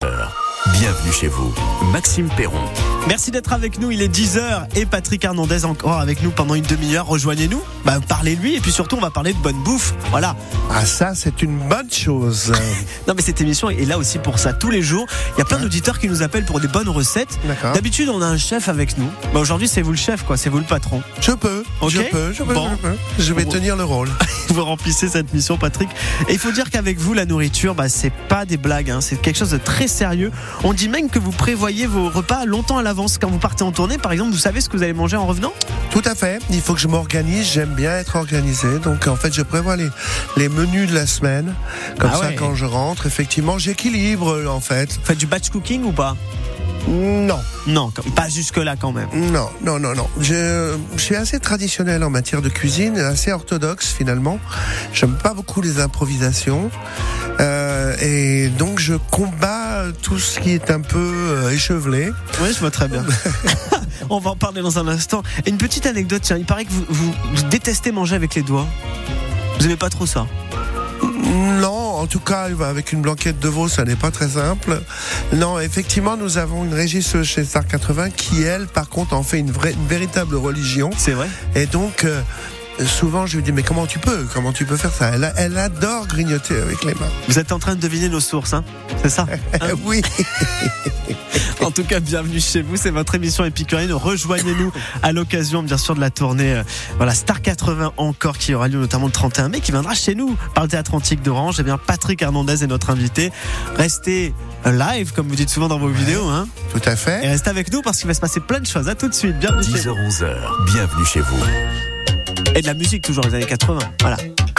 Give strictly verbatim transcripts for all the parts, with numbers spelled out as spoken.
heures. Bienvenue chez vous, Maxime Perron. Merci d'être avec nous, il est dix heures et Patrick Hernandez encore avec nous pendant une demi-heure. Rejoignez-nous, bah, parlez-lui et puis surtout on va parler de bonne bouffe. Voilà. Ah ça c'est une bonne chose. Non mais cette émission est là aussi pour ça. Tous les jours, il y a plein d'auditeurs qui nous appellent pour des bonnes recettes. D'accord. D'habitude on a un chef avec nous. Bah, aujourd'hui c'est vous le chef quoi, c'est vous le patron. Je peux, Ok. je peux, je peux, Bon. je peux. Je vais Bon. tenir le rôle. Vous remplissez cette mission Patrick. Et il faut dire qu'avec vous la nourriture, bah, c'est pas des blagues, hein. C'est quelque chose de très sérieux. On dit même que vous prévoyez vos repas longtemps à l'avance. Quand vous partez en tournée par exemple, vous savez ce que vous allez manger en revenant ? Tout à fait, il faut que je m'organise, j'aime bien être organisé. Donc en fait je prévois les, les menus de la semaine. Comme Ah ça ouais. quand je rentre, effectivement j'équilibre en fait. Vous faites du batch cooking ou pas ? Non, Non, pas jusque-là quand même. non, non, non, non. Je, je suis assez traditionnel en matière de cuisine, assez orthodoxe finalement. J'aime pas beaucoup les improvisations. Euh, et donc je combats tout ce qui est un peu euh, échevelé. Oui, je vois très bien. On va en parler dans un instant. Et une petite anecdote, tiens, il paraît que vous, vous, vous détestez manger avec les doigts. Vous aimez pas trop ça ? Non, en tout cas, avec une blanquette de veau, ça n'est pas très simple. Non, effectivement, nous avons une régisseuse chez Star quatre-vingts qui, elle, par contre, en fait une, vraie, une véritable religion. C'est vrai ? Et donc, euh, souvent, je lui dis, mais comment tu peux Comment tu peux faire ça elle, elle adore grignoter avec les mains. Vous êtes en train de deviner nos sources, hein ? C'est ça ? Hein ? Oui. En tout cas, bienvenue chez vous. C'est votre émission épicurienne. Rejoignez-nous à l'occasion, bien sûr, de la tournée euh, voilà, Star quatre-vingts encore, qui aura lieu notamment le trente et un mai, qui viendra chez nous par le Théâtre Antique d'Orange. Eh bien, Patrick Hernandez est notre invité. Restez live, comme vous dites souvent dans vos vidéos, hein. Tout à Et fait. restez avec nous parce qu'il va se passer plein de choses. À tout de suite. Bienvenue chez dix vous. heures onze heures, bienvenue chez vous. Et de la musique, toujours les années quatre-vingts. Voilà.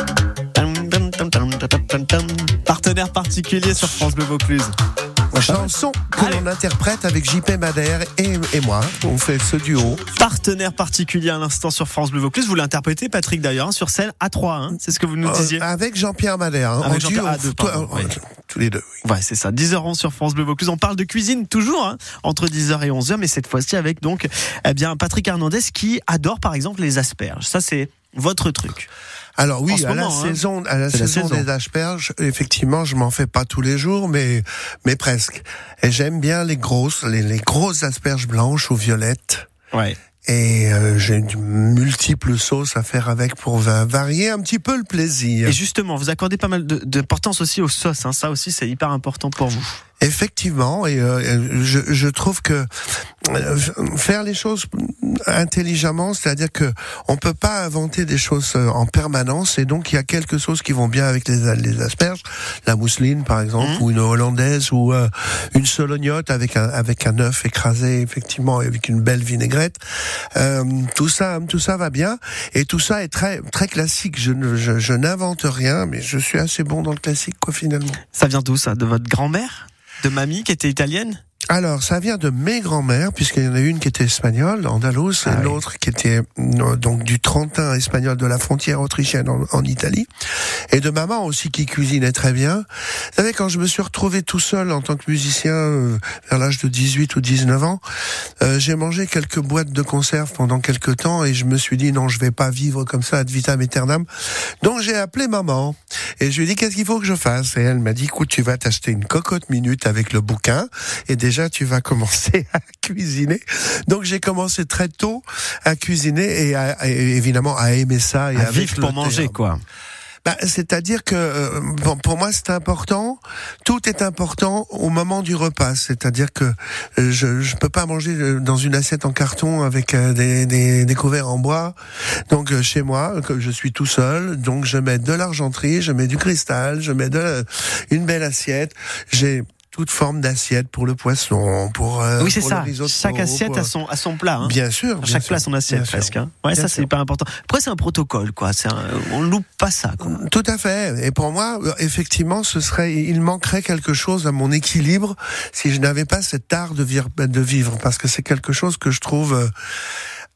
Partenaire particulier sur France Bleu Vaucluse. Chanson que Allez. l'on interprète avec J P Madère et, et moi. On fait ce duo. Partenaire particulier à l'instant sur France Bleu Vaucluse. Vous l'interprétez, Patrick, d'ailleurs, hein, sur scène à trois. Hein, c'est ce que vous nous disiez. Euh, avec Jean-Pierre Madère. Hein, Avec en Jean-Pierre- duo, ah, deux, toi- pardon, oui. tous les deux. Oui. Ouais, c'est ça. dix heures onze sur France Bleu Vaucluse. On parle de cuisine toujours, hein, entre dix heures et onze heures, mais cette fois-ci avec donc, eh bien, Patrick Hernandez qui adore, par exemple, les asperges. Ça, c'est votre truc. Alors En oui, ce à la moment, hein. saison, à la C'est la saison saison. des asperges, effectivement, je m'en fais pas tous les jours, mais mais presque. Et j'aime bien les grosses, les, les grosses asperges blanches ou violettes. Ouais. Et euh, j'ai de multiples sauces à faire avec pour va- varier un petit peu le plaisir. Et justement, vous accordez pas mal de- d'importance aussi aux sauces, hein. Ça aussi, c'est hyper important pour vous. Effectivement, et euh, je, je trouve que euh, faire les choses intelligemment, c'est-à-dire que on peut pas inventer des choses euh, en permanence, et donc il y a quelques sauces qui vont bien avec les, les asperges, la mousseline par exemple, Mmh. ou une hollandaise, ou euh, une solognotte avec un avec un œuf écrasé, effectivement, avec une belle vinaigrette. Euh, tout ça, tout ça va bien, et tout ça est très très classique. Je ne je, je n'invente rien, mais je suis assez bon dans le classique, quoi, finalement. Ça vient d'où, ça? De votre grand-mère? De mamie qui était italienne? Alors, ça vient de mes grands-mères, puisqu'il y en a une qui était espagnole, andalouse, Ah et oui. l'autre qui était euh, donc du Trentin espagnol, de la frontière autrichienne en, en Italie, et de maman aussi qui cuisinait très bien. Vous savez, quand je me suis retrouvé tout seul en tant que musicien euh, vers l'âge de dix-huit ou dix-neuf ans, euh, j'ai mangé quelques boîtes de conserve pendant quelques temps, et je me suis dit non, je vais pas vivre comme ça ad vitam aeternam. Donc j'ai appelé maman, et je lui ai dit qu'est-ce qu'il faut que je fasse, et elle m'a dit écoute, tu vas t'acheter une cocotte minute avec le bouquin, et déjà tu vas commencer à cuisiner. Donc j'ai commencé très tôt à cuisiner et, à, et évidemment à aimer ça et À avec vivre pour le manger, terme. quoi. Bah, c'est-à-dire que euh, bon, pour moi c'est important. Tout est important au moment du repas. C'est-à-dire que euh, je je peux pas manger euh, dans une assiette en carton avec euh, des, des des couverts en bois. Donc euh, chez moi, que je suis tout seul, donc je mets de l'argenterie, je mets du cristal, je mets de la- une belle assiette. J'ai toute forme d'assiette pour le poisson, pour euh, Oui, c'est pour ça. le risotto, Chaque assiette pour- a son, a son plat, hein. Bien sûr. bien Chaque sûr, plat son assiette, bien sûr. presque, hein. Ouais, Bien ça, c'est sûr. hyper important. Après, c'est un protocole, quoi. C'est un, on loupe pas ça, quoi. Tout à fait. Et pour moi, euh, effectivement, ce serait, il manquerait quelque chose à mon équilibre si je n'avais pas cet art de vivre, de vivre, parce que c'est quelque chose que je trouve euh,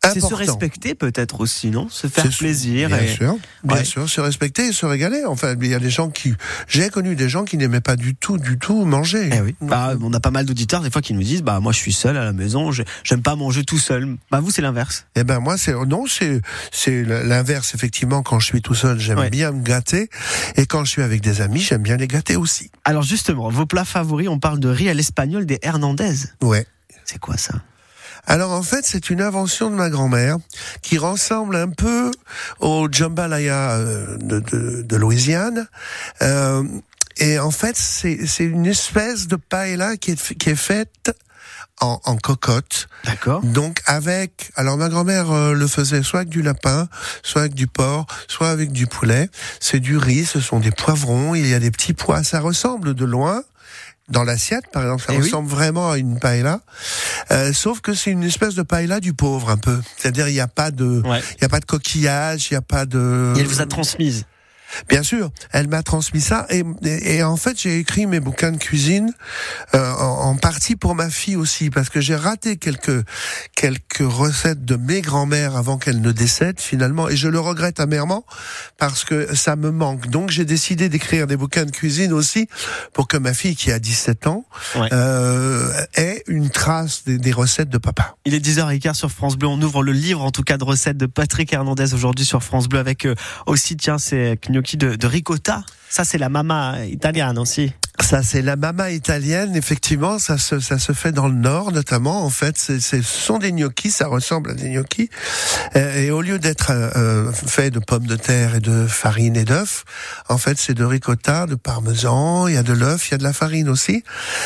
C'est se respecter peut-être aussi, non? Se faire c'est plaisir. Bien et... sûr, bien ouais. sûr, se respecter et se régaler. Enfin, il y a des gens qui, j'ai connu des gens qui n'aimaient pas du tout, du tout manger. Eh oui. Bah, on a pas mal d'auditeurs des fois qui nous disent, bah moi je suis seul à la maison, je, j'aime pas manger tout seul. Bah vous c'est l'inverse. Eh ben moi c'est non, c'est c'est l'inverse effectivement. Quand je suis tout seul, j'aime ouais. bien me gâter, et quand je suis avec des amis, j'aime bien les gâter aussi. Alors justement, vos plats favoris, on parle de riz à l'espagnol des Hernandez. Ouais. C'est quoi ça? Alors en fait, c'est une invention de ma grand-mère qui ressemble un peu au jambalaya de, de, de Louisiane. Euh, et en fait, c'est, c'est une espèce de paella qui est, qui est faite en, en cocotte. D'accord. Donc avec, alors ma grand-mère euh, le faisait soit avec du lapin, soit avec du porc, soit avec du poulet. C'est du riz, ce sont des poivrons, il y a des petits pois. Ça ressemble de loin. Dans l'assiette, par exemple, ça eh ressemble oui. vraiment à une paella, euh, sauf que c'est une espèce de paella du pauvre un peu. C'est-à-dire il n'y a pas de, il ouais. y a pas de coquillage, il n'y a pas de. Et elle vous a transmise. Bien sûr, elle m'a transmis ça et, et, et en fait j'ai écrit mes bouquins de cuisine euh, en, en partie pour ma fille aussi parce que j'ai raté quelques quelques recettes de mes grands-mères avant qu'elles ne décèdent finalement et je le regrette amèrement parce que ça me manque. Donc j'ai décidé d'écrire des bouquins de cuisine aussi pour que ma fille qui a dix-sept ans ouais. euh, ait une trace des, des recettes de papa. Il est dix heures quinze sur France Bleu, on ouvre le livre en tout cas de recettes de Patrick Hernandez aujourd'hui sur France Bleu avec euh, aussi tiens c'est De, de ricotta, ça c'est la mama italienne aussi. Ça c'est la mama italienne, effectivement, ça se ça se fait dans le nord notamment. En fait, c'est, c'est ce sont des gnocchis, ça ressemble à des gnocchis, euh, et au lieu d'être euh, fait de pommes de terre et de farine et d'œufs, en fait c'est de ricotta, de parmesan, il y a de l'œuf, il y a de la farine aussi.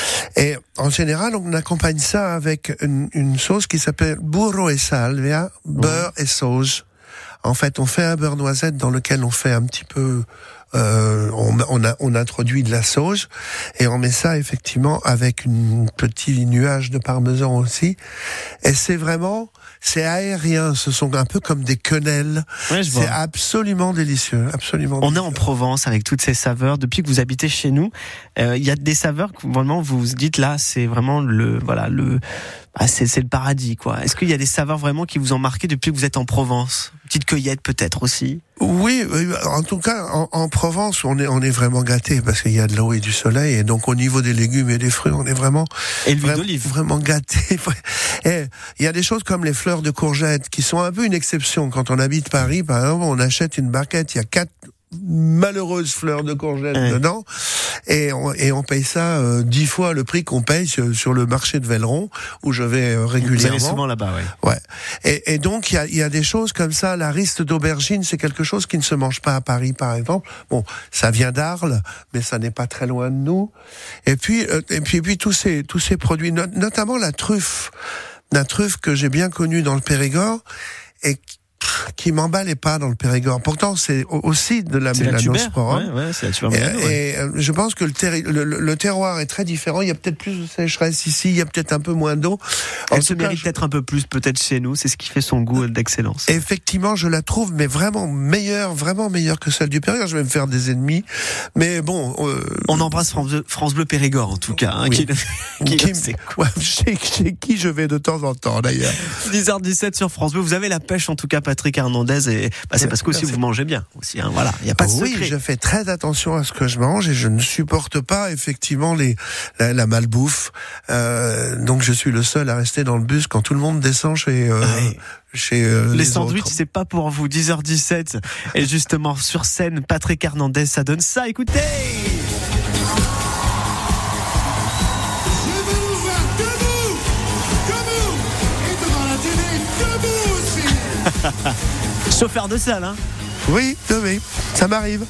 Et en général, on accompagne ça avec une, une sauce qui s'appelle burro e salvia, beurre mmh. et sauge. En fait, on fait un beurre noisette dans lequel on fait un petit peu, euh, on, on, a, on introduit de la sauge et on met ça effectivement avec un petit nuage de parmesan aussi. Et c'est vraiment, c'est aérien. Ce sont un peu comme des quenelles. Ouais, je vois. C'est absolument délicieux, absolument. On délicieux. est en Provence avec toutes ces saveurs. Depuis que vous habitez chez nous, il euh, y a des saveurs que vraiment vous vous dites là, c'est vraiment le, voilà, le. Ah, c'est, c'est le paradis, quoi. Est-ce qu'il y a des saveurs vraiment qui vous ont marqué depuis que vous êtes en Provence? Petite cueillette, peut-être aussi? Oui, en tout cas, en, en Provence, on est, on est vraiment gâtés parce qu'il y a de l'eau et du soleil. Et donc, au niveau des légumes et des fruits, on est vraiment, et l'huile vraiment, d'olive. Vraiment gâtés. Et il y a des choses comme les fleurs de courgettes qui sont un peu une exception. Quand on habite Paris, par exemple, on achète une barquette, il y a quatre malheureuses fleurs de courgettes ouais. dedans et on, et on paye ça euh, dix fois le prix qu'on paye sur, sur le marché de Velleron où je vais euh, régulièrement. Vous allez souvent là-bas, ouais. Ouais. Et, et donc il y a, y a des choses comme ça. La riste d'aubergine, c'est quelque chose qui ne se mange pas à Paris, par exemple. Bon, ça vient d'Arles, mais ça n'est pas très loin de nous. Et puis euh, et puis et puis tous ces tous ces produits, no- notamment la truffe, la truffe que j'ai bien connue dans le Périgord et qui m'emballait pas dans le Périgord. Pourtant, c'est aussi de la mélanosporum. Ouais, ouais, c'est la tuber mélano, et, ouais. et euh, je pense que le, terri- le, le, le terroir est très différent. Il y a peut-être plus de sécheresse ici, il y a peut-être un peu moins d'eau. Elle se mérite je... peut-être un peu plus, peut-être chez nous. C'est ce qui fait son goût d'excellence. Effectivement, je la trouve, mais vraiment meilleure, vraiment meilleure que celle du Périgord. Je vais me faire des ennemis, mais bon. Euh... On embrasse France Bleu, France Bleu Périgord en tout cas. Hein, oui. qui, qui, qui, ouais, chez, chez qui je vais de temps en temps d'ailleurs. dix heures dix-sept sur France Bleu. Vous avez la pêche en tout cas, Patrick Hernandez. Et bah, c'est parce que aussi vous mangez bien aussi, hein, voilà. Il y a pas de oui, secret. Je fais très attention à ce que je mange et je ne supporte pas effectivement les la, la malbouffe. Euh, donc je suis le seul à rester dans le bus quand tout le monde descend chez. Euh, ouais. Chez euh, les, les sandwichs, autres. C'est pas pour vous. dix heures dix-sept et justement sur scène, Patrick Hernandez, ça donne ça. Écoutez. Chauffeur de salle, hein? Oui, oui, ça m'arrive.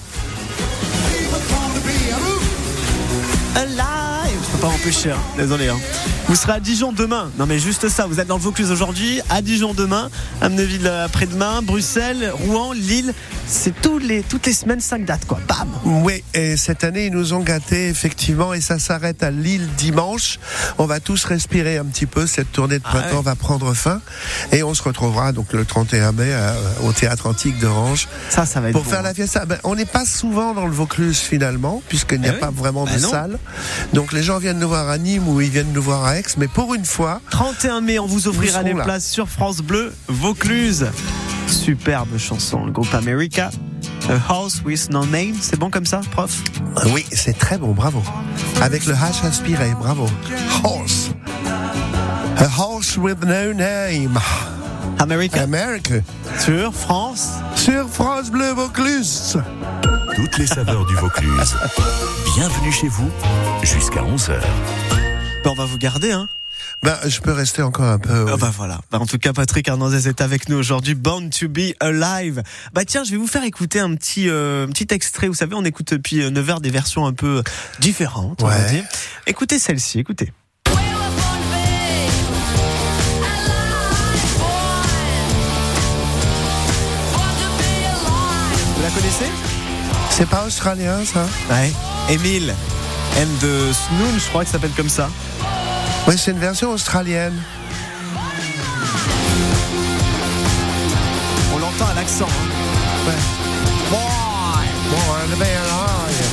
Alive! Je peux pas m'empêcher, hein. Désolé, hein. Vous serez à Dijon demain. Non, mais juste ça. Vous êtes dans le Vaucluse aujourd'hui, à Dijon demain, Amnéville après-demain, Bruxelles, Rouen, Lille. C'est tous les, toutes les semaines, cinq dates, quoi. Bam! Oui, et cette année, ils nous ont gâtés, effectivement, et ça s'arrête à Lille dimanche. On va tous respirer un petit peu. Cette tournée de printemps ah ouais. va prendre fin. Et on se retrouvera donc le trente et un mai euh, au Théâtre Antique d'Orange. Ça, ça va être Pour bon, faire hein. la fiesta. Ben, on n'est pas souvent dans le Vaucluse, finalement, puisqu'il n'y a ah pas oui. vraiment bah de non. salle. Donc les gens viennent viennent nous voir à Nîmes ou ils viennent nous voir à Aix, mais pour une fois. trente et un mai, on vous offrira les là. places sur France Bleu Vaucluse. Superbe chanson, le groupe America. A Horse with No Name, c'est bon comme ça, prof? Oui, c'est très bon, bravo. Avec le H aspiré, bravo. Horse. A Horse with No Name. America. America. Sur France. Sur France Bleu Vaucluse. Toutes les saveurs du Vaucluse. Bienvenue chez vous, jusqu'à onze heures. Ben, on va vous garder, hein. Ben, je peux rester encore un peu. Oui. Oh bah voilà. Bah en tout cas, Patrick Hernandez est avec nous aujourd'hui. Born to be alive. Bah tiens, je vais vous faire écouter un petit, euh, un petit extrait. Vous savez, on écoute depuis neuf heures des versions un peu différentes, on ouais. va dire. Écoutez celle-ci, écoutez. Vous la connaissez? C'est pas australien, ça? Ouais. Émile. M de Snoon, je crois que ça s'appelle comme ça. Oui, c'est une version australienne. On l'entend à l'accent. Hein. Ouais. Boy, born to be alive.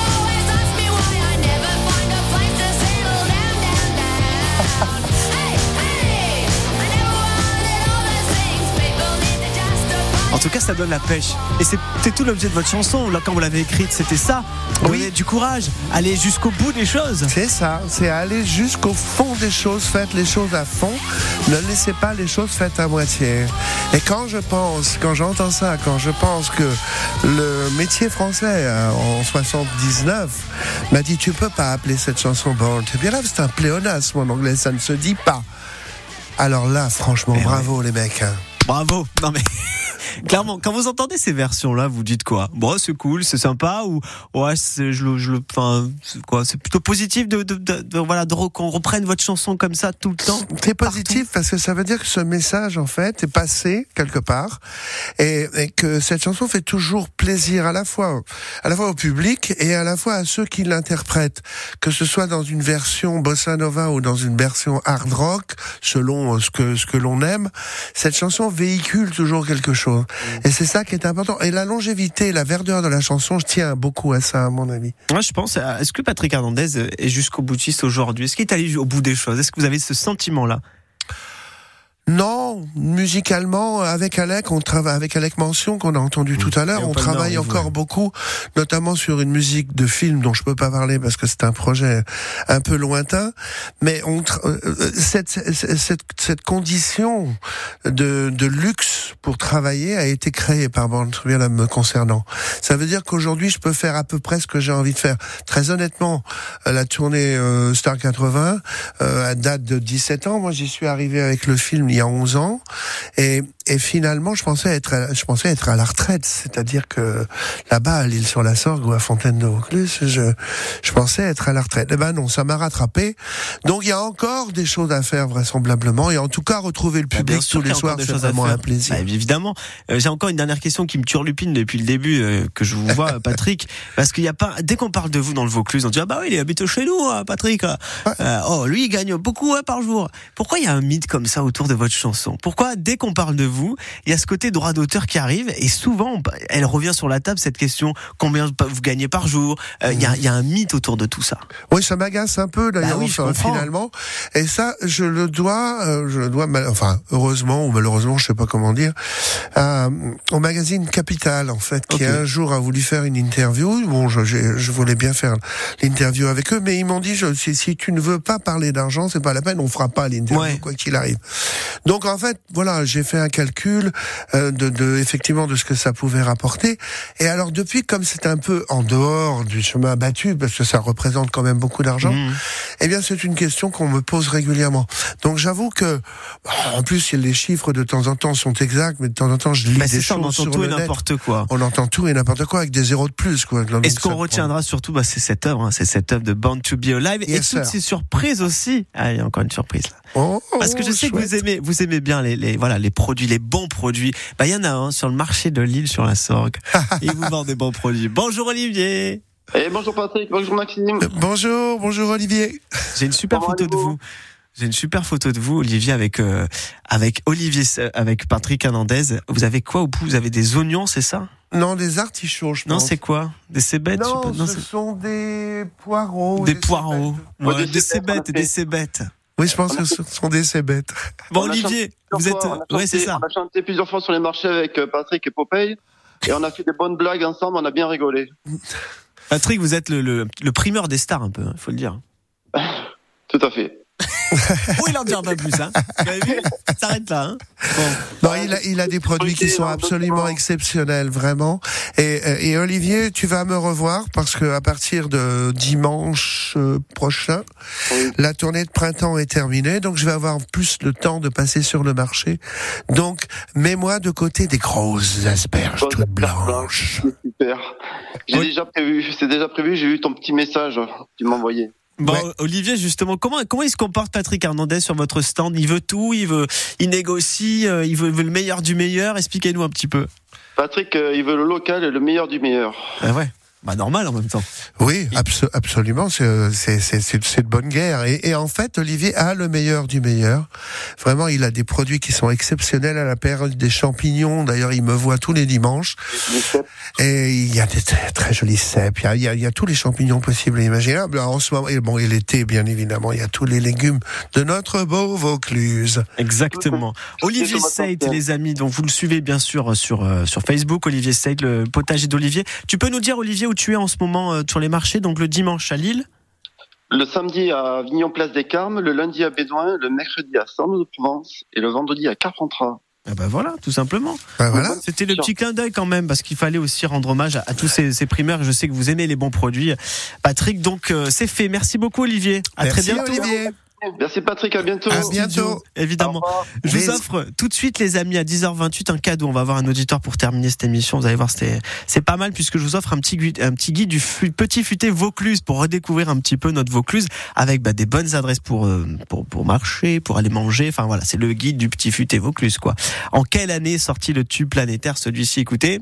En tout cas, ça donne la pêche. Et c'était tout l'objet de votre chanson. Là, quand vous l'avez écrite, c'était ça. Oui. Donner du courage, aller jusqu'au bout des choses. C'est ça, c'est aller jusqu'au fond des choses, faites les choses à fond, ne laissez pas les choses faites à moitié. Et quand je pense, quand j'entends ça, quand je pense que le métier français en soixante-dix-neuf m'a dit tu peux pas appeler cette chanson Born to be alive, c'est un pléonasme en anglais, ça ne se dit pas. Alors là, franchement, Et bravo ouais. les mecs. Hein. Bravo. Non mais clairement, quand vous entendez ces versions-là, vous dites quoi? Bon, c'est cool, c'est sympa, ou ouais, c'est, je le, je le, enfin, c'est quoi? C'est plutôt positif de, de, de, de voilà, de re, qu'on reprenne votre chanson comme ça tout le temps. C'est positif parce que ça veut dire que ce message en fait est passé quelque part et, et que cette chanson fait toujours plaisir à la fois, à la fois au public et à la fois à ceux qui l'interprètent, que ce soit dans une version bossa nova ou dans une version hard rock, selon ce que ce que l'on aime. Cette chanson véhicule toujours quelque chose. Et c'est ça qui est important. Et la longévité, la verdeur de la chanson, je tiens beaucoup à ça, à mon avis. Moi, je pense, est-ce que Patrick Hernandez est jusqu'au boutiste aujourd'hui? Est-ce qu'il est allé au bout des choses? Est-ce que vous avez ce sentiment-là? Non, musicalement, avec Alec, on travaille avec Alec Mention qu'on a entendu mmh. tout à l'heure, on, on travaille encore ouais. beaucoup, notamment sur une musique de film dont je peux pas parler parce que c'est un projet un peu lointain, mais on tra- cette, cette cette condition de de luxe pour travailler a été créée par Born to be alive me concernant. Ça veut dire qu'aujourd'hui, je peux faire à peu près ce que j'ai envie de faire. Très honnêtement, la tournée euh, Star quatre-vingts euh, date de dix-sept ans. Moi, j'y suis arrivé avec le film il y a onze ans et, et finalement je pensais être à, je pensais être à la retraite, c'est-à-dire que là-bas à l'Île-sur-la-Sorgue ou à Fontaine-de-Vaucluse je, je pensais être à la retraite. Eh ben non, ça m'a rattrapé, donc il y a encore des choses à faire vraisemblablement et en tout cas retrouver le public bah, tous les soirs c'est vraiment un plaisir. Bah, évidemment, euh, j'ai encore une dernière question qui me turlupine depuis le début euh, que je vous vois Patrick, parce qu'il y a pas, dès qu'on parle de vous dans le Vaucluse on dit ah bah oui il habite chez nous hein, Patrick, ouais. euh, oh lui il gagne beaucoup hein, par jour. Pourquoi il y a un mythe comme ça autour de votre chanson? Pourquoi dès qu'on parle de vous, il y a ce côté droit d'auteur qui arrive et souvent elle revient sur la table cette question combien vous gagnez par jour? Il euh, mmh. y, a, y a un mythe autour de tout ça. Oui, ça m'agace un peu d'ailleurs bah oui, enfin, finalement. Et ça, je le dois, euh, je le dois, mal, enfin heureusement ou malheureusement, je sais pas comment dire, euh, au magazine Capital en fait, qui okay. un jour a voulu faire une interview. Bon, je, je, je voulais bien faire l'interview avec eux, mais ils m'ont dit je, si, si tu ne veux pas parler d'argent, c'est pas la peine, on fera pas l'interview ouais. quoi qu'il arrive. Donc en fait, voilà, j'ai fait un calcul euh, de, de effectivement de ce que ça pouvait rapporter. Et alors depuis, comme c'est un peu en dehors du chemin battu, parce que ça représente quand même beaucoup d'argent, mmh. eh bien c'est une question qu'on me pose régulièrement. Donc j'avoue que, en plus les chiffres de temps en temps sont exacts, mais de temps en temps je lis bah, des choses on entend sur tout le et net. n'importe quoi. On entend tout et n'importe quoi avec des zéros de plus, quoi. Et ce qu'on retiendra surtout, bah, c'est cette œuvre, hein, c'est cette œuvre de Born to be alive yes, et toutes sir. ces surprises aussi. Ah, il y a encore une surprise là. Oh, Parce que je sais chouette. que vous aimez, vous aimez bien les, les, voilà, les produits, les bons produits. Bah, il y en a un hein, sur le marché de l'île sur la Sorgue. Ils vous vendent des bons produits. Bonjour Olivier. Et bonjour Patrick, bonjour Maxime. Euh, bonjour, bonjour Olivier. J'ai une super Comment photo de vous. J'ai une super photo de vous, Olivier, avec euh, avec Olivier, avec Patrick Hernandez. Vous avez quoi au bout? Vous avez des oignons, c'est ça? Non, des artichauts, je pense. Non, c'est quoi? Des cébettes? Non, je sais pas. Non, ce c'est... sont des poireaux. Des, des poireaux. Ouais, Ouais, des des cébettes, cébettes, des cébettes. Oui, je pense que ce sont des cébettes. Bon, On a Olivier, vous Plusieurs êtes. fois, on a chanté- Ouais, c'est ça. On a chanté plusieurs fois sur les marchés avec euh, Patrick et Popeye. Et on a fait des bonnes blagues ensemble, on a bien rigolé. Patrick, vous êtes le, le, le primeur des stars, un peu, il faut le dire. Tout à fait. Oh, il en dit un peu plus, hein. Vous avez vu? Ça s'arrête là, hein. Bon. Non, il a, il a des produits qui sont absolument exceptionnels, vraiment. Et, et Olivier, tu vas me revoir parce que à partir de dimanche euh, prochain, Oui. la tournée de printemps est terminée, donc je vais avoir plus le temps de passer sur le marché. Donc, mets-moi de côté des grosses asperges Bonnes toutes asperges blanches. C'est super. J'ai Oui. déjà prévu, c'est déjà prévu, j'ai eu ton petit message que tu m'as envoyé. Bon, Ouais. Olivier, justement, comment comment il se comporte Patrick Hernandez sur votre stand? Il veut tout, il veut, il négocie, euh, il veut, il veut le meilleur du meilleur. Expliquez-nous un petit peu. Patrick, euh, il veut le local et le meilleur du meilleur. Ah ouais. Bah normal en même temps. Oui, abso- absolument, c'est c'est c'est c'est c'est de bonne guerre. Et, et en fait, Olivier a le meilleur du meilleur. Vraiment, il a des produits qui sont exceptionnels à la période des champignons. D'ailleurs, il me voit tous les dimanches. Et il y a des très, très jolis cèpes. Il y a, il y a, il y a tous les champignons possibles et imaginables. Alors, en ce moment, et bon, et l'été, bien évidemment, il y a tous les légumes de notre beau Vaucluse. Exactement. Olivier Seid, les amis, donc vous le suivez bien sûr sur euh, sur Facebook. Olivier Seid, le potager d'Olivier. Tu peux nous dire, Olivier, où tu es en ce moment euh, sur les marchés? Donc le dimanche à Lille. Le samedi à Avignon Place des Carmes, le lundi à Bédouin, le mercredi à Saint-Denis-de-Provence et le vendredi à Carpentras. Ah bah voilà, tout simplement. Ben voilà. C'était le petit clin d'œil quand même, parce qu'il fallait aussi rendre hommage à, à tous ces, ces primeurs. Je sais que vous aimez les bons produits, Patrick. Donc euh, c'est fait. Merci beaucoup, Olivier. À Merci, très bientôt. Olivier. Merci Patrick, à bientôt. À bientôt. Évidemment. Au revoir. Je vous Bisous. offre tout de suite, les amis, à dix heures vingt-huit, un cadeau. On va avoir un auditeur pour terminer cette émission. Vous allez voir, c'est, c'est pas mal puisque je vous offre un petit guide, un petit guide du fu- petit futé Vaucluse pour redécouvrir un petit peu notre Vaucluse avec bah, des bonnes adresses pour, euh, pour, pour marcher, pour aller manger. Enfin voilà, c'est le guide du petit futé Vaucluse, quoi. En quelle année est sorti le tube planétaire, celui-ci? Écoutez.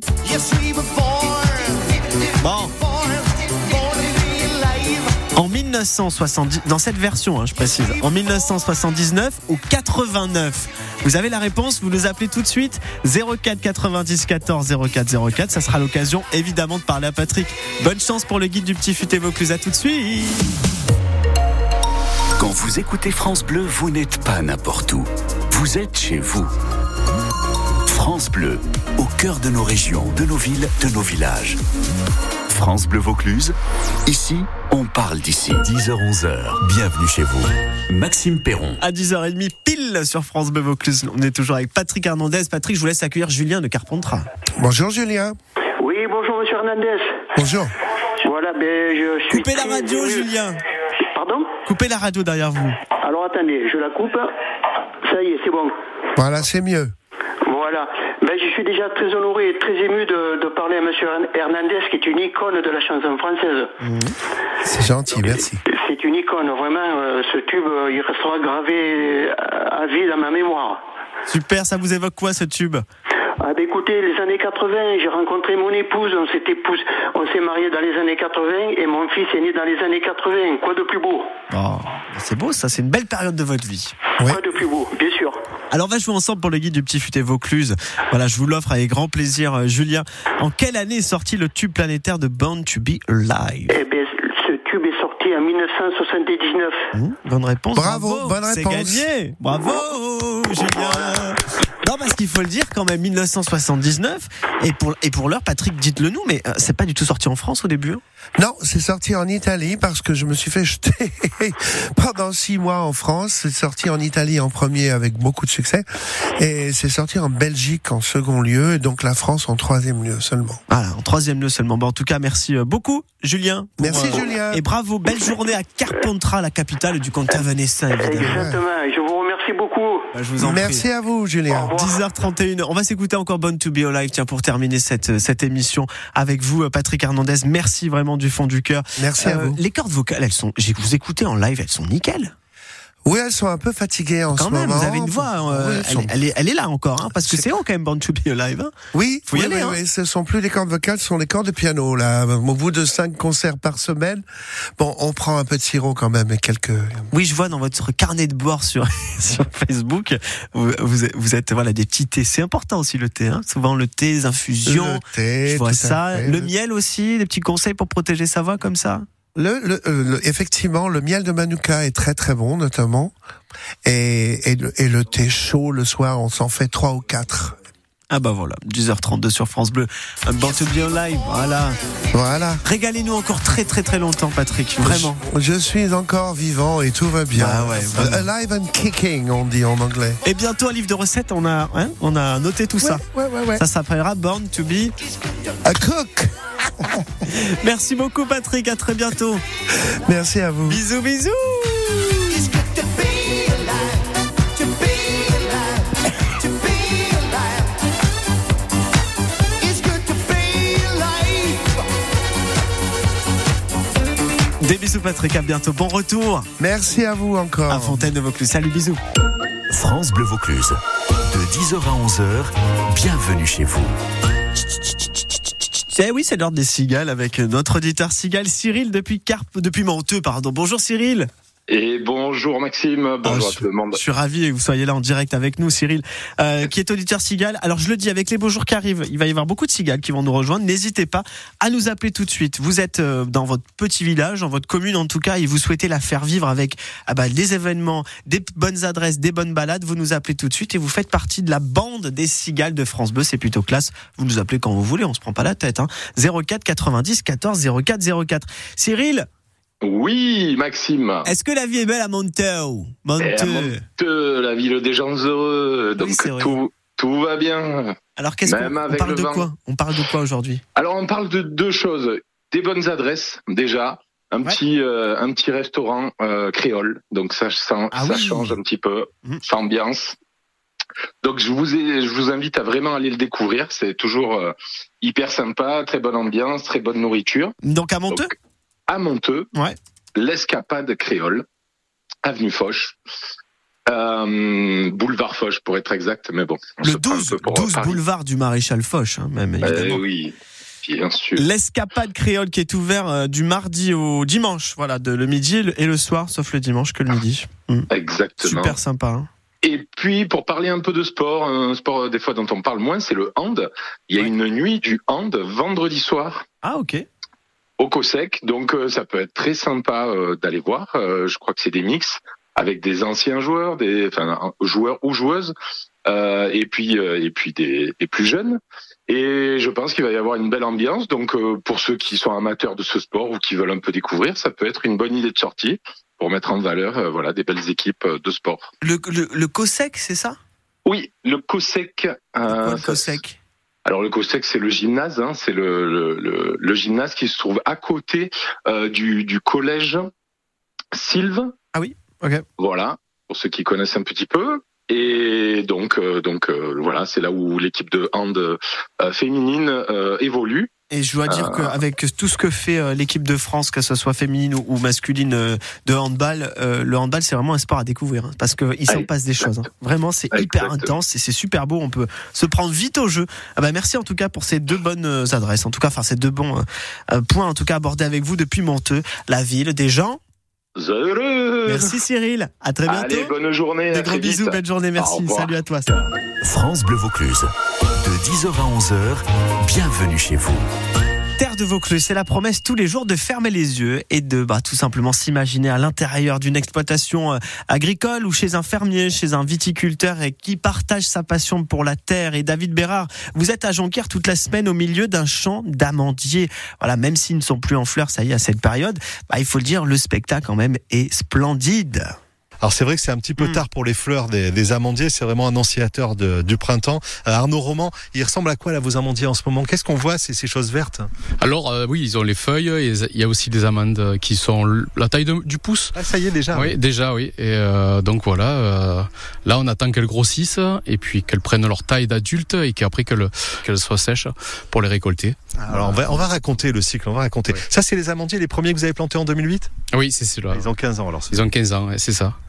Bon. En mille neuf cent soixante-dix, dans cette version, hein, je précise, en mille neuf cent soixante-dix-neuf ou quatre-vingt-neuf. Vous avez la réponse, vous nous appelez tout de suite, zéro quatre quatre-vingt-dix quatorze zéro quatre zéro quatre. Ça sera l'occasion, évidemment, de parler à Patrick. Bonne chance pour le guide du petit futé Vaucluse. À tout de suite. Quand vous écoutez France Bleu, vous n'êtes pas n'importe où. Vous êtes chez vous. France Bleu, au cœur de nos régions, de nos villes, de nos villages. France Bleu Vaucluse, ici, on parle d'ici. dix heures onze heures, bienvenue chez vous. Maxime Perron. À dix heures trente pile sur France Bleu Vaucluse. On est toujours avec Patrick Hernandez. Patrick, je vous laisse accueillir Julien de Carpentras. Bonjour, Julien. Oui, bonjour Monsieur Hernandez. Bonjour. Voilà, ben je suis. Coupez la très radio, ému. Julien. Pardon? Coupez la radio derrière vous. Alors attendez, je la coupe. Ça y est, c'est bon. Voilà, c'est mieux. Voilà. Ben je suis déjà très honoré et très ému de, de parler à Monsieur Hernandez, qui est une icône de la chanson française. C'est gentil, merci. C'est une icône, vraiment. euh, ce tube, euh, il restera gravé à à vie dans ma mémoire. Super, ça vous évoque quoi ce tube? Ah ben écoutez, les années quatre-vingts, j'ai rencontré mon épouse, on s'est épouse, on s'est marié dans les années quatre-vingts et mon fils est né dans les années quatre-vingts. Quoi de plus beau? Oh, c'est beau ça, c'est une belle période de votre vie. Ouais. Quoi de plus beau, bien sûr. Alors on va jouer ensemble pour le guide du petit futé Vaucluse. Voilà, je vous l'offre avec grand plaisir, euh, Julien. En quelle année est sorti le tube planétaire de Born to be Alive? Eh bien, ce tube est sorti en mille neuf cent soixante-dix-neuf. Mmh, bonne réponse. Bravo, bonne C'est réponse. gagné. Bravo, Julien. Non, parce qu'il faut le dire quand même, mille neuf cent soixante-dix-neuf. Et pour, et pour l'heure, Patrick, dites-le nous, mais euh, c'est pas du tout sorti en France au début. Non, c'est sorti en Italie parce que je me suis fait jeter pendant six mois en France. C'est sorti en Italie en premier avec beaucoup de succès. Et c'est sorti en Belgique en second lieu et donc la France en troisième lieu seulement. Voilà, en troisième lieu seulement. Bon, en tout cas, merci euh, beaucoup, Julien. pour, Merci, Julien. Et bravo, belle journée à Carpentras, la capitale du comté Venessin, évidemment. Exactement, je vous remercie beaucoup. Bah, je vous en Merci prie. à vous, Julien. dix heures trente et une. On va s'écouter encore Born to be Alive, tiens, pour terminer cette, cette émission avec vous, Patrick Hernandez. Merci vraiment du fond du cœur. Merci à Euh, vous. Les cordes vocales, elles sont, j'ai vous écouté en live, elles sont nickel. Oui, elles sont un peu fatiguées en quand ce même, moment. vous avez une voix, euh, Oui, elle, sont... elle, est, elle est là encore, hein, parce que c'est... c'est haut quand même, Born to Be Alive. Hein. Oui, faut y oui, aller. oui, Hein. oui, ce sont plus les cordes vocales, ce sont les cordes de piano. Là, au bout de cinq concerts par semaine, bon, on prend un peu de sirop quand même et quelques. Oui, je vois dans votre carnet de bord sur sur Facebook, vous, vous, vous êtes voilà des petits thés. C'est important aussi le thé. Hein. Souvent le thé, les infusions. Le thé, je vois tout ça. à fait. Le miel aussi, des petits conseils pour protéger sa voix comme ça. Le, le, le, effectivement, le miel de Manuka est très très bon, notamment. Et, et, le, et le thé chaud le soir, on s'en fait trois ou quatre. Ah bah voilà, dix heures trente-deux sur France Bleu. Born to Be Alive, voilà. Voilà. Régalez-nous encore très très très longtemps, Patrick, vraiment. Je, je suis encore vivant et tout va bien. Ah ouais, vraiment. Alive and kicking, on dit en anglais. Et bientôt un livre de recettes, on a, hein, on a noté tout ouais, ça. Ouais, ouais, ouais. Ça s'appellera Born to Be a cook. Merci beaucoup, Patrick, à très bientôt. Merci à vous. Bisous, bisous. Des bisous, Patrick, à bientôt. Bon retour. Merci à vous encore. À Fontaine de Vaucluse. Salut, bisous. France Bleu Vaucluse. De dix heures à onze heures, bienvenue chez vous. Eh oui, c'est l'heure des cigales avec notre auditeur cigale Cyril depuis Carpe, depuis Menteux, pardon. Bonjour Cyril. Et bonjour Maxime, bonjour ah, à tout le monde. Je suis ravi que vous soyez là en direct avec nous, Cyril, euh, qui est auditeur cigale. Alors je le dis, avec les beaux jours qui arrivent, il va y avoir beaucoup de cigales qui vont nous rejoindre. N'hésitez pas à nous appeler tout de suite. Vous êtes euh, dans votre petit village, dans votre commune en tout cas, et vous souhaitez la faire vivre avec ah bah, des événements, des bonnes adresses, des bonnes balades. Vous nous appelez tout de suite et vous faites partie de la bande des cigales de France Bleu. C'est plutôt classe. Vous nous appelez quand vous voulez, on se prend pas la tête. Hein. zéro quatre quatre-vingt-dix quatorze zéro quatre zéro quatre. Cyril. Oui, Maxime. Est-ce que la vie est belle à Menteux? Menteux. Menteux, la ville des gens heureux. Donc oui, tout, tout va bien. Alors qu'est-ce qu'on on parle de vent. quoi On parle de quoi aujourd'hui? Alors on parle de deux choses. Des bonnes adresses déjà. Un ouais. petit, euh, un petit restaurant euh, créole. Donc ça, ça, ah ça oui. change un petit peu. Mmh. Ça ambiance. Donc je vous, ai, je vous invite à vraiment aller le découvrir. C'est toujours euh, hyper sympa, très bonne ambiance, très bonne nourriture. Donc à Menteux. Donc, à Menteux, ouais. l'Escapade créole, avenue Foch, euh, boulevard Foch pour être exact, mais bon. On le se douze, un peu pour douze boulevard du Maréchal Foch, hein, même évidemment. Euh, oui, bien sûr. L'Escapade créole qui est ouvert euh, du mardi au dimanche, voilà, de le midi et le soir, sauf le dimanche que le midi. Mmh. Exactement. Super sympa. Hein. Et puis, pour parler un peu de sport, un sport des fois dont on parle moins, c'est le hand. Il y a ouais. une nuit du hand vendredi soir. Ah, ok. Au Cossec, donc euh, ça peut être très sympa euh, d'aller voir. Euh, je crois que c'est des mix avec des anciens joueurs, des enfin joueurs ou joueuses, euh, et puis euh, et puis des, des plus jeunes. Et je pense qu'il va y avoir une belle ambiance. Donc euh, pour ceux qui sont amateurs de ce sport ou qui veulent un peu découvrir, ça peut être une bonne idée de sortie pour mettre en valeur euh, voilà des belles équipes de sport. Le le, le Cossec, c'est ça? Oui, le Cossec. Euh, le Cossec. Alors le Cossec, c'est le gymnase, hein, c'est le, le, le, le gymnase qui se trouve à côté euh, du, du collège Sylve. Ah oui, ok. Voilà, pour ceux qui connaissent un petit peu. Et donc, euh, donc euh, voilà, c'est là où l'équipe de hand euh, féminine euh, évolue. Et je dois dire euh... qu'avec tout ce que fait euh, l'équipe de France, que ce soit féminine ou, ou masculine euh, de handball, euh, le handball c'est vraiment un sport à découvrir hein, parce qu'il s'en passe des choses. Hein. Vraiment, c'est hyper intense et c'est super beau. On peut se prendre vite au jeu. Ah bah merci en tout cas pour ces deux bonnes adresses. En tout cas, enfin ces deux bons euh, points en tout cas abordés avec vous depuis Menteux, la ville des gens. Heureux. Merci Cyril, à très bientôt. Allez, bonne journée. Des gros bisous, belle journée, merci. Salut à toi. France Bleu Vaucluse, de dix heures à onze heures, bienvenue chez vous. Terre de Vaucluse, c'est la promesse tous les jours de fermer les yeux et de bah, tout simplement s'imaginer à l'intérieur d'une exploitation euh, agricole ou chez un fermier, chez un viticulteur et qui partage sa passion pour la terre. Et David Bérard, vous êtes à Jonquière toute la semaine au milieu d'un champ d'amandiers. Voilà, même s'ils ne sont plus en fleurs, ça y est, à cette période, bah, il faut le dire, le spectacle quand même est splendide. Alors c'est vrai que c'est un petit peu mmh. tard pour les fleurs des, des amandiers, c'est vraiment annonciateur de, du printemps. Euh, Arnaud Roman, il ressemble à quoi là vos amandiers en ce moment? Qu'est-ce qu'on voit, ces, ces choses vertes? Alors euh, oui, ils ont les feuilles, et il y a aussi des amandes qui sont la taille de, du pouce. Ah ça y est déjà. Oui, oui. déjà oui. Et euh, donc voilà, euh, là on attend qu'elles grossissent et puis qu'elles prennent leur taille d'adulte et qu'après qu'elles, qu'elles soient sèches pour les récolter. Alors on va, on va raconter le cycle, on va raconter. Oui. Ça c'est les amandiers, les premiers que vous avez plantés en deux mille huit? Oui, c'est celui-là. Ils ont quinze ans alors. Ils ont quinze ans, c'est ça.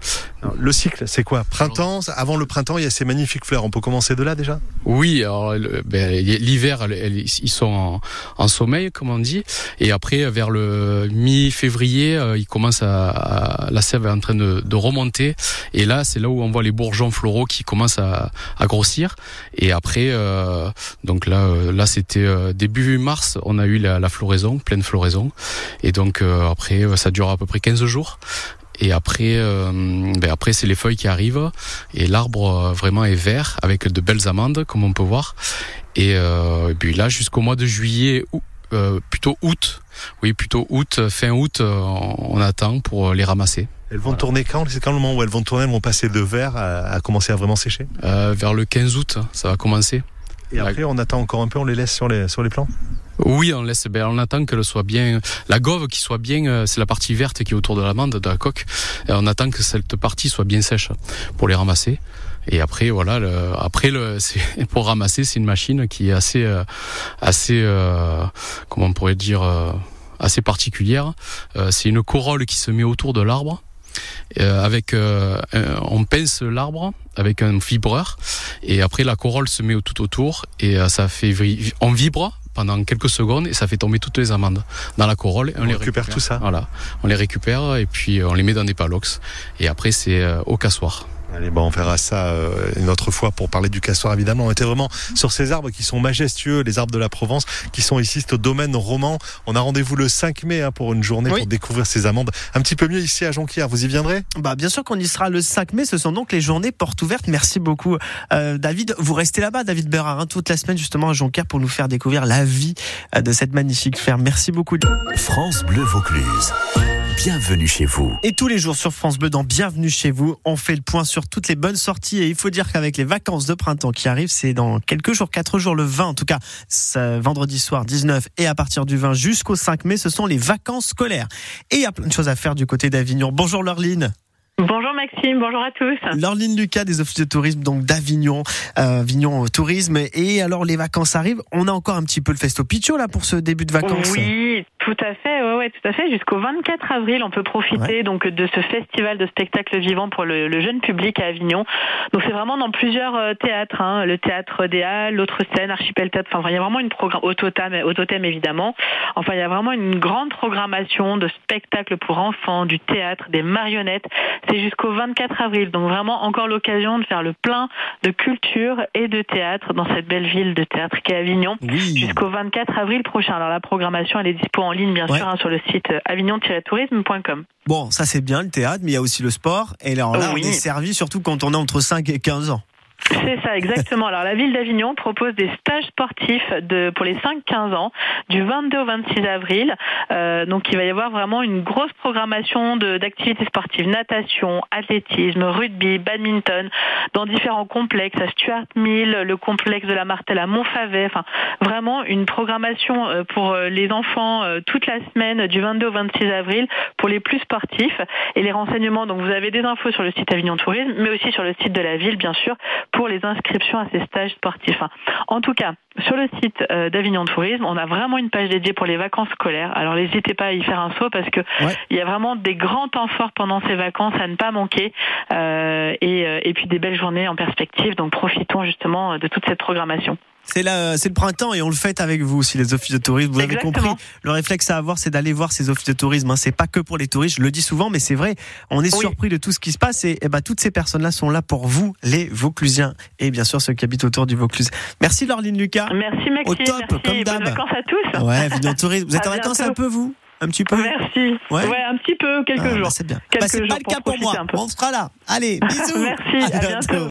Alors, le cycle, c'est quoi? Printemps, avant le printemps, il y a ces magnifiques fleurs. On peut commencer de là déjà? Oui, alors ben, l'hiver, ils sont en, en sommeil, comme on dit, et après, vers le mi-février, euh, ils commencent à, à la sève est en train de, de remonter, et là, c'est là où on voit les bourgeons floraux qui commencent à, à grossir. Et après, euh, donc là, euh, là, c'était euh, début mars, on a eu la, la floraison, pleine floraison, et donc euh, après, ça dure à peu près quinze jours. Et après, euh, ben après c'est les feuilles qui arrivent et l'arbre euh, vraiment est vert avec de belles amandes comme on peut voir. Et, euh, et puis là jusqu'au mois de juillet, ou, euh, plutôt août, oui plutôt août, fin août, euh, on attend pour les ramasser. Elles vont voilà. tourner quand? C'est quand le moment où elles vont tourner, elles vont passer de vert à, à commencer à vraiment sécher? euh, Vers le quinze août, ça va commencer. Et après, on attend encore un peu, on les laisse sur les sur les plants? Oui, on laisse. Ben, on attend qu'elle soit bien, la gauve qui soit bien. C'est la partie verte qui est autour de l'amande, de la coque. Et on attend que cette partie soit bien sèche pour les ramasser. Et après, voilà. Le, après, le, c'est, pour ramasser, c'est une machine qui est assez, euh, assez, euh, comment on pourrait dire, euh, assez particulière. Euh, c'est une corolle qui se met autour de l'arbre. Euh, avec, euh, un, on pince l'arbre avec un vibreur et après la corolle se met tout autour et euh, ça fait on vibre pendant quelques secondes et ça fait tomber toutes les amandes dans la corolle. Et on, on les récupère, récupère tout ça. Voilà, on les récupère et puis on les met dans des palox et après c'est euh, au cassoir. Allez, bon, on verra ça euh, une autre fois pour parler du castor, évidemment. On était vraiment sur ces arbres qui sont majestueux, les arbres de la Provence, qui sont ici, c'est au domaine roman. On a rendez-vous le cinq mai hein, pour une journée oui. pour découvrir ces amandes. Un petit peu mieux ici à Jonquière, vous y viendrez? Bah, bien sûr qu'on y sera le cinq mai, ce sont donc les journées portes ouvertes. Merci beaucoup euh, David. Vous restez là-bas, David Berard, hein, toute la semaine justement à Jonquière pour nous faire découvrir la vie euh, de cette magnifique ferme. Merci beaucoup. France Bleu Vaucluse. Bienvenue chez vous. Et tous les jours sur France Bleu, dans Bienvenue chez vous, on fait le point sur toutes les bonnes sorties. Et il faut dire qu'avec les vacances de printemps qui arrivent, c'est dans quelques jours, quatre jours, le vingt, en tout cas, vendredi soir dix-neuf, et à partir du vingt jusqu'au cinq mai, ce sont les vacances scolaires. Et il y a plein de choses à faire du côté d'Avignon. Bonjour Laureline. Bonjour Maxime, bonjour à tous. Laureline Lucas des offices de tourisme donc d'Avignon, euh, Avignon Tourisme. Et alors les vacances arrivent, on a encore un petit peu le festo pitcho là pour ce début de vacances. Oui, tout à fait, ouais, ouais, tout à fait. Jusqu'au vingt-quatre avril, on peut profiter ouais. donc de ce festival de spectacles vivants pour le, le jeune public à Avignon. Donc c'est vraiment dans plusieurs euh, théâtres, hein, le théâtre des Halles, l'autre scène, Archipel Théâtre. Enfin, il y a vraiment une programme autothème, autothème évidemment. Enfin, il y a vraiment une grande programmation de spectacles pour enfants, du théâtre, des marionnettes. C'est jusqu'au vingt-quatre avril, donc vraiment encore l'occasion de faire le plein de culture et de théâtre dans cette belle ville de théâtre qu'est Avignon, oui. jusqu'au vingt-quatre avril prochain. Alors la programmation, elle est dispo en ligne bien ouais. sûr hein, sur le site avignon tiret tourisme point com. Bon, ça c'est bien le théâtre, mais il y a aussi le sport, et là, là oui. on est servi surtout quand on est entre cinq et quinze ans. C'est ça, exactement. Alors, la ville d'Avignon propose des stages sportifs de, pour les cinq quinze ans, du vingt-deux au vingt-six avril. Euh, donc, il va y avoir vraiment une grosse programmation de, d'activités sportives, natation, athlétisme, rugby, badminton, dans différents complexes, à Stuart Mill, le complexe de la Martelle à Montfavet. Enfin, vraiment une programmation pour les enfants toute la semaine, du vingt-deux au vingt-six avril, pour les plus sportifs. Et les renseignements, donc, vous avez des infos sur le site Avignon Tourisme, mais aussi sur le site de la ville, bien sûr, pour les inscriptions à ces stages sportifs. En tout cas, sur le site d'Avignon Tourisme, on a vraiment une page dédiée pour les vacances scolaires. Alors n'hésitez pas à y faire un saut parce que ouais. il y a vraiment des grands temps forts pendant ces vacances à ne pas manquer euh, et, et puis des belles journées en perspective. Donc profitons justement de toute cette programmation. C'est, la, c'est le printemps et on le fête avec vous aussi, les offices de tourisme. Vous Exactement. avez compris, le réflexe à avoir, c'est d'aller voir ces offices de tourisme. Hein. C'est pas que pour les touristes, je le dis souvent, mais c'est vrai. On est oui. surpris de tout ce qui se passe et, et bah, toutes ces personnes-là sont là pour vous, les Vauclusiens. Et bien sûr, ceux qui habitent autour du Vaucluse. Merci Laureline Lucas. Merci Maxime. Au top, merci. comme d'hab. Bonnes vacances à tous. Ouais, Avignon Tourisme. Vous êtes à en vacances un peu, vous? Un petit peu? Merci. Ouais, ouais un petit peu, quelques ah, jours. Bah c'est bien. Quelques bah, c'est jours pas le cas pour moi. On sera là. Allez, bisous. Merci, à, à bientôt.